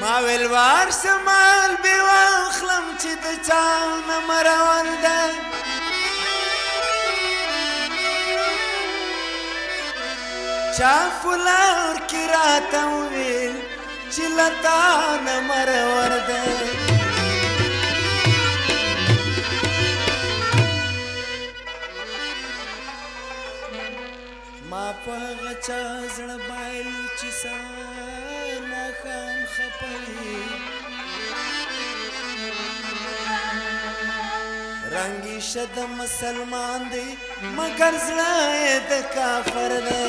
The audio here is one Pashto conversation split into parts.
ما ویل وار شمال بې واخلم چې د چا نه مرور ده چا فلور کې راته وویل چې له تا نه مرور ده ما په هغه چا زړه بایلو چې ماښام خپوي رنګي شه د مسلمان دی مګر زړه یې د کافر دی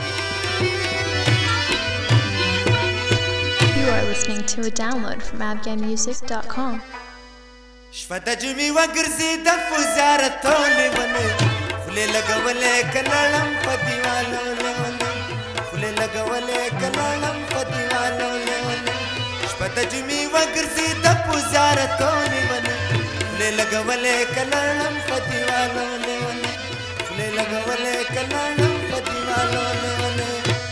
You are listening to a download from afghanmusic.com. شپه د جمعې وګرځېده په زیارتونه ونې خولې لګولې کلړم په دیوالو لیونې خولې لګولې کلړم په دیوالو لیونې شپه د جمعې وګرځېده په زیارتونه ونې خولې لګولې کلړم په دیوالو لیونې خولې لګولې کلړم په دیوالو لیونې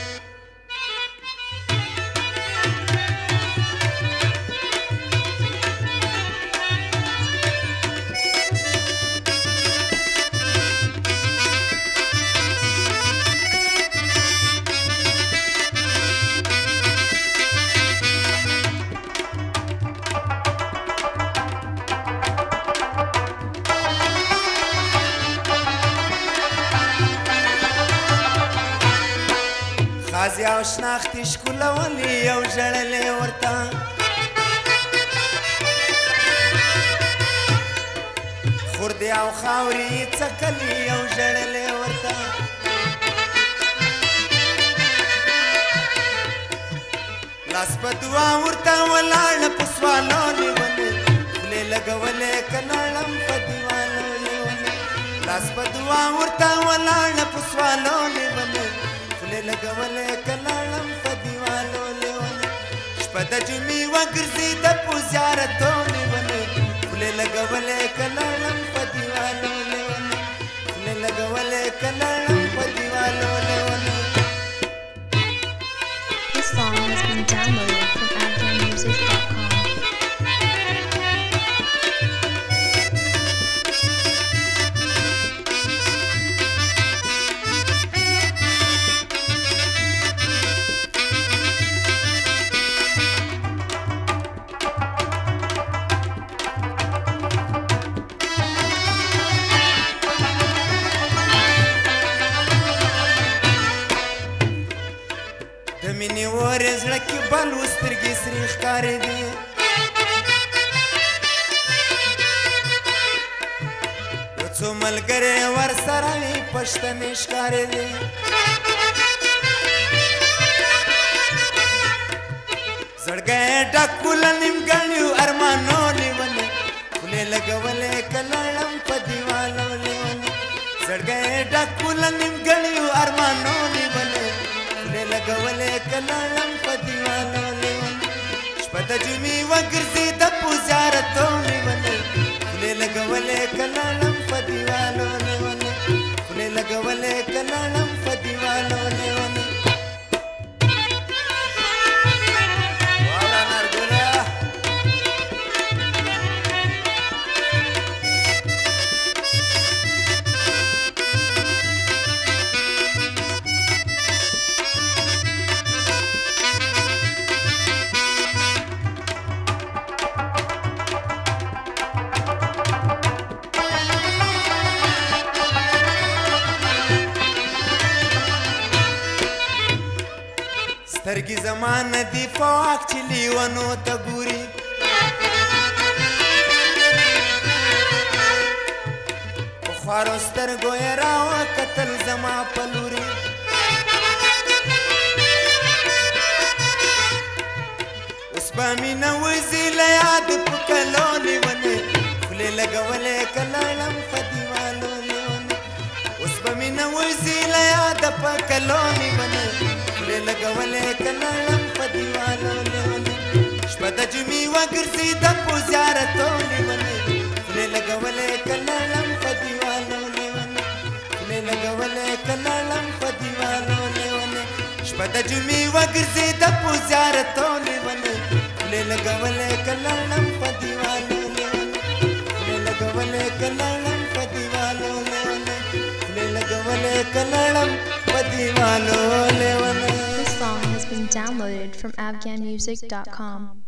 خازی او شناختی شکلولی یو ژړلې ورته خوردې او خاورې یې څکلې یو ژړلې ورته لاس په دعا ورته ولاړه په سوالو لیونې خولې لګولې که نړم په دیوالو لیونې لاس په دعا ورته ولاړه په سوالو لیونې لګولې کلړم په دیوالو لیونې شپه د جمعې وګرځېده په زیارتونه ونې خولې لګولې کلړم په دیوالو لیونې خولې لګولې کلړم په دیوالو لیونې This song has been downloaded from afghanmusic.com. د مینې ورې زړه کې بل و سترګې سرې ښکارېدې یو څو ملګرې ورسره وي پښتنې ښکارېدې زړګی یې ډک و له نیمګړیو ارمانو لیونې خولې لګولې که لړم په دیوالو لیونې زړګی یې ډک و له نیمګړیو ارمانو لیونې لګولې کلړم په دیوالو لیونې شپه د جمعې وګرځېده په زیارتونه ونې خولې لګولې کلړم په دیوالو لیونې خولې لګولې کلړم په دیوالو لیونې سترګې زما نه دي په واک چې لیونو ته ګوري په خوارو سترګو یې راوکتل زما په لوري اوس به مینه وځي له یادې په کلو لیونې خولې لګولې که لړم په دیوالو لیونې اوس به مینه وځي له یاده په کلو لیونې خولې لګولې که لړم په دیوالو لیونې شپه د جمعې وګرځېده په زیارتونه ونې خولې لګولې که لړم په دیوالو لیونې خولې لګولې که لړم په دیوالو لیونې شپه د جمعې وګرځېده په زیارتونه ونې फुले लगवले कल्याणम पदिवालो लेवने फुले लगवले कल्याणम पदिवालो लेवने फुले लगवले कल्याणम पदिवालो लेवने. This song has been downloaded from afghanmusic.com.